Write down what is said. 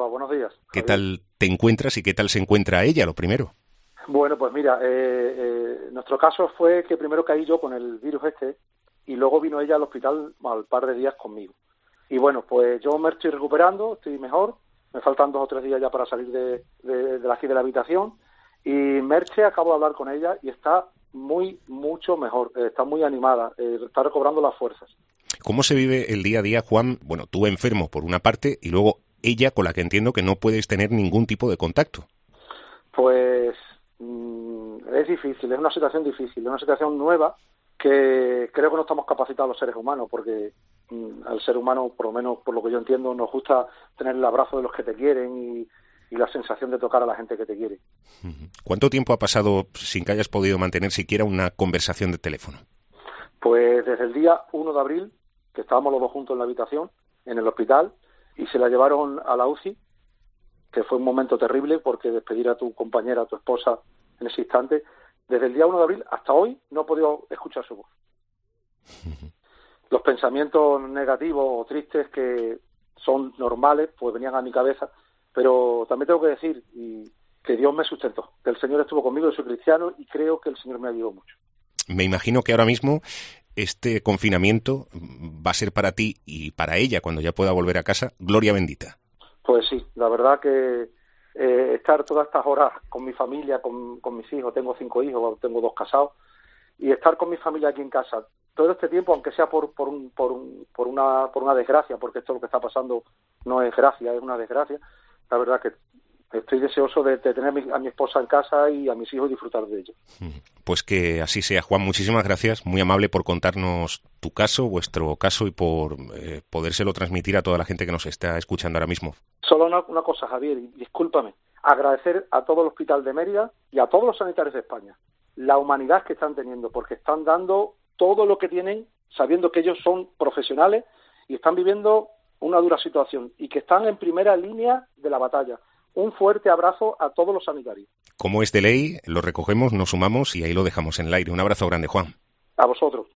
buenos días. ¿Qué Javier. tal te encuentras y qué tal se encuentra ella, lo primero? Bueno, pues mira, nuestro caso fue que primero caí yo con el virus y luego vino ella al hospital al par de días conmigo. Y bueno, pues yo me estoy recuperando, estoy mejor, me faltan 2 o 3 días ya para salir de aquí de la habitación. Y Merche, acabo de hablar con ella y está mucho mejor, está muy animada, está recobrando las fuerzas. ¿Cómo se vive el día a día, Juan? Bueno, tú enfermo por una parte y luego ella, con la que entiendo que no puedes tener ningún tipo de contacto. Pues es difícil, es una situación difícil, es una situación nueva que creo que no estamos capacitados los seres humanos, porque al ser humano, por lo menos por lo que yo entiendo, nos gusta tener el abrazo de los que te quieren y la sensación de tocar a la gente que te quiere. ¿Cuánto tiempo ha pasado sin que hayas podido mantener siquiera una conversación de teléfono? Pues desde el día 1 de abril, que estábamos los dos juntos en la habitación, en el hospital, y se la llevaron a la UCI, que fue un momento terrible porque despedir a tu compañera, a tu esposa en ese instante, desde el día 1 de abril hasta hoy no he podido escuchar su voz. Los pensamientos negativos o tristes que son normales, pues venían a mi cabeza, pero también tengo que decir que Dios me sustentó, que el Señor estuvo conmigo, yo soy cristiano y creo que el Señor me ayudó mucho. Me imagino que ahora mismo este confinamiento va a ser para ti y para ella, cuando ya pueda volver a casa, gloria bendita. Pues sí, la verdad que estar todas estas horas con mi familia, con mis hijos, tengo 5 hijos, tengo 2 casados, y estar con mi familia aquí en casa todo este tiempo, aunque sea por una desgracia, porque esto lo que está pasando no es gracia, es una desgracia, la verdad que estoy deseoso de tener a mi esposa en casa y a mis hijos y disfrutar de ellos. Pues que así sea, Juan. Muchísimas gracias, muy amable por contarnos tu caso, vuestro caso y por podérselo transmitir a toda la gente que nos está escuchando ahora mismo. Solo una cosa, Javier, y discúlpame, agradecer a todo el Hospital de Mérida y a todos los sanitarios de España la humanidad que están teniendo, porque están dando todo lo que tienen, sabiendo que ellos son profesionales y están viviendo una dura situación y que están en primera línea de la batalla. Un fuerte abrazo a todos los sanitarios. Como es de ley, lo recogemos, nos sumamos y ahí lo dejamos en el aire. Un abrazo grande, Juan. A vosotros.